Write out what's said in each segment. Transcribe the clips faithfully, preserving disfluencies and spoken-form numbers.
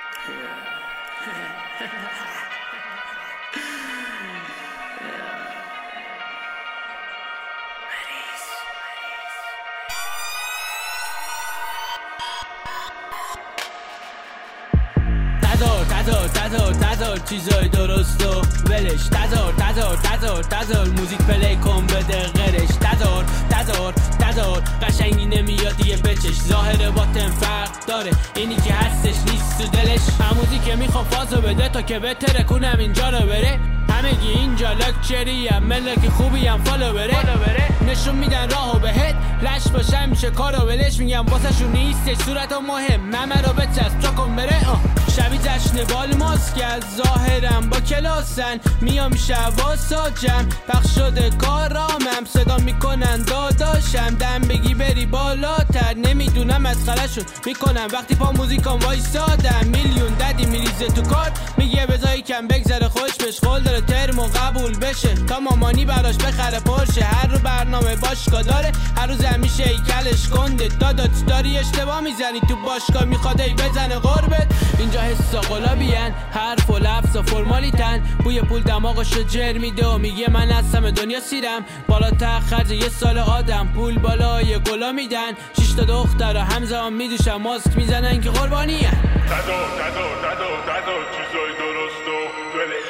تزار تزار تزار تزار چیزای درست و ولش تزار تزار تزار تزار موزیک پلی کن بده غرش تزار تزار تزار قشنگی نمیاد دیگه بچش ظاهر باطن فرق داره اینی که هستش نیست تو دلش هموزی که میخوام فازو بده تا که بتره کنم اینجا رو بره همگی اینجا لکچری هم ملک خوبی هم فالو بره نشون میدن راهو بهت لش باشم میشه کارو ولش میگم واسه شون نیستش صورتو مهم ممه رو بچسب چا کن بره شبی جشن بال ماسک از ظاهرم با کلاسن میام شبا ساجم پخش شده کارامم صدا میکنن داداشم دم بگی بری بالاتر نمیدونم از خلشون میکنم وقتی پا موزیکام وایسادم میلیون ددی میریزه تو کار میگه بذاری کم بگذره خوش بش خول داره ترمو قبول بشه تا مامانی براش بخره پرشه هر رو برنامه باشگاه داره هر روز همیشه ایکلش کنده دادات داری اشتباه میزنی تو باشگاه میخواد ای بزنه قربت اینجا حسا قلابین حرف و لفظ و فرمالیتن بوی پول دماغشو جر میده و میگه من از همه دنیا سیرم بالاتر خرج یه سال آدم پول بالای گلا میدن شش تا دختر همزمان میدوشن ماسک میزنن که قربانی هن تزار تزار تزار تزار چیزای درست و ولش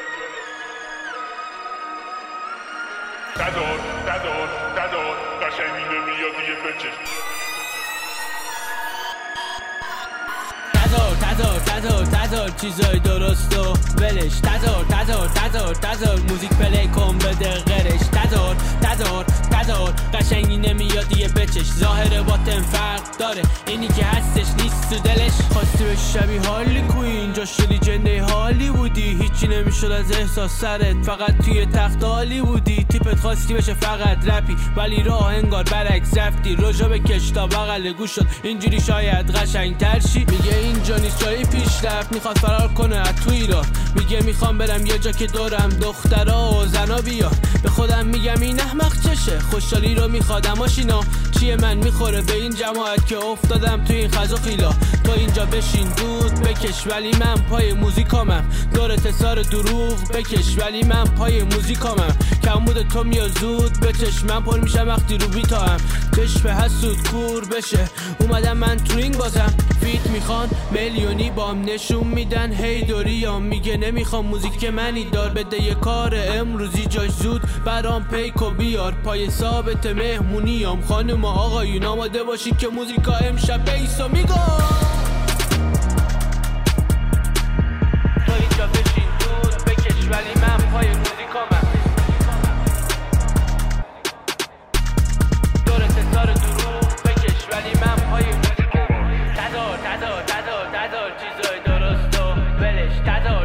تزار تزار تزار قشنگی نمیاد دیگه بچش تزار تزار تزار تزار چیزای درست و ولش تزار تزار تزار تزار موزیک پلی کن بده غرش تزار تزار تزار قشنگی نمیاد دیگه بچش ظاهر باطن فرق داره اینی که هستش نیست تو دلش خواستی به شبی حالی کوی اینجا شدی جنده حالی بودی هیچی نمیشد از احساس سرت فقط توی تخت حالی بودی تیپت خواستی بشه فقط رپی ولی راه انگار برعکس رفتی روژا به کش تا بغل گوش شد اینجوری شاید قشنگ ترشی میگه اینجا نیست جایی پیش رفت میخواد فرار کنه از تو ایران میگه میخوام برم یه جا که دورم دخترا و زنا بیا به خودم میگم این احمق چشه خوشحالی رو میخوادم ماشینا چیه من میخوره به این جماعت که افتادم تو این خز و خیلا تو اینجا بشین دود بکش ولی من پای موزیکامم دور تسار دروغ بکش ولی من پای موزیکامم کمود تو میاد زود به چشمم پر میشم وقتی رو بیتا هم چشم حسود کور بشه اومدم من تو رینگ بازم فیت میخوان میلیونی بام نشون میدن هی دوریام میگه نمیخوام موزیک منی دار بده یه کار امروزی جاش زود برام پیکو بیار پای ثابت مهمونیام خانم و آقایون آماده باشید که موزیکا امشب بیسو میگم تو اینجا بشین دود بکش ولی من پای موزیکامم دور ستار دروغ بکش ولی من پای موزیکامم تزار تزار تزار تزار چیزای درست و ولش تزار